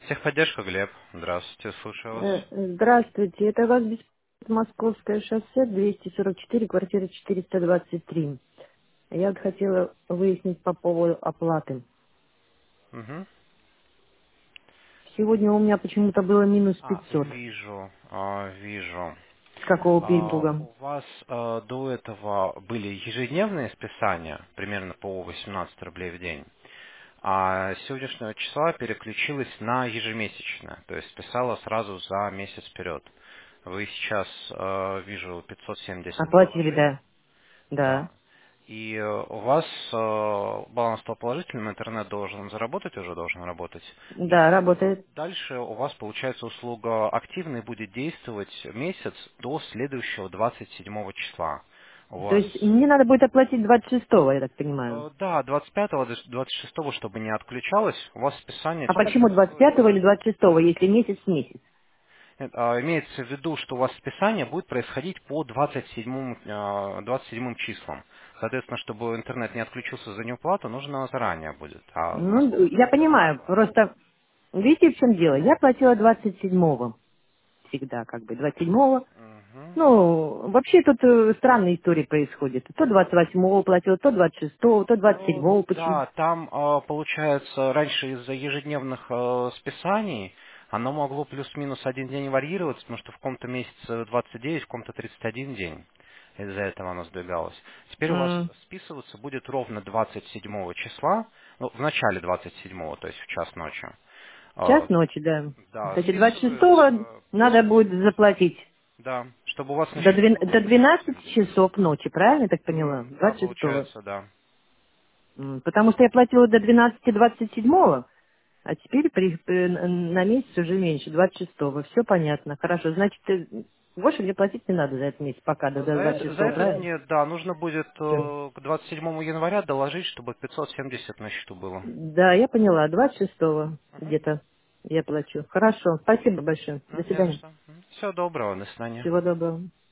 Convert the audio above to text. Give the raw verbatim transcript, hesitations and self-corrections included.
Техподдержка, Глеб. Здравствуйте, слушаю вас. Э, Здравствуйте, это вас беспокоит Московское шоссе, двести сорок четыре, квартира четыреста двадцать три. Я вот хотела выяснить по поводу оплаты. Мгм. Сегодня у меня почему-то было минус А, пятьсот. вижу, а, вижу. С какого А, перепуга? у вас а, до этого были ежедневные списания, примерно по восемнадцать рублей в день, а с сегодняшнего числа переключилась на ежемесячное, то есть списала сразу за месяц вперед. Вы сейчас, а, вижу, пятьсот семьдесят Оплатили, положили. да. Да. Да. И э, у вас э, баланс стал положительным, интернет должен заработать, уже должен работать. Да, И э, работает. дальше у вас, получается, услуга активной будет действовать месяц до следующего двадцать седьмого числа. У То вас, есть мне надо будет оплатить двадцать шестого, я так понимаю. э, да, двадцать пятого до двадцать шестого, чтобы не отключалось, у вас списание А теперь почему будет двадцать пятого или стоить. двадцать шестого, если месяц месяц? Нет, а, имеется в виду, что у вас списание будет происходить по двадцать седьмым, а, двадцать седьмым числам. Соответственно, чтобы интернет не отключился за неуплату, нужно заранее будет. А Ну, насколько я это понимаю, возможно? просто видите, в чем дело? Я платила двадцать седьмого всегда, как бы, двадцать седьмого. Мгм. Ну, вообще тут э, странные истории происходят. То двадцать восьмого платил, то двадцать шестого, то двадцать Ну, седьмого. Почему? да, там, а, получается, раньше из-за ежедневных а, списаний оно могло плюс-минус один день варьироваться, потому что в каком-то месяце двадцать девять, в каком-то тридцать один день. Из-за этого оно сдвигалось. Теперь у вас М, списываться будет ровно двадцать седьмого числа, ну, в начале двадцать седьмого, то есть в час ночи. Час А, ночи, да. Да, Значит, двадцать шестого списывается надо пятьсот будет семьдесят. заплатить Да, чтобы у вас на до, счету двен- было до пятьсот двенадцати семьдесят. часов ночи, правильно я так поняла? М, Да, двадцать шестого. получается, да. М, Потому что я платила до двенадцати двадцать седьмого, а теперь при, э, на месяц уже меньше, двадцать шестого. Все понятно. Хорошо, значит, э, больше мне платить не надо за этот месяц, пока до, до За, двадцать это- за шестого, этот правильно? нет, да, нужно будет Всё. э, к двадцать седьмому января доложить, чтобы пятьсот семьдесят на счету было. Да, я поняла. двадцать шестого Мгм. где-то я плачу. Хорошо. Спасибо большое. До М, Не за свидания. что. Всего доброго, до свидания. Всего доброго.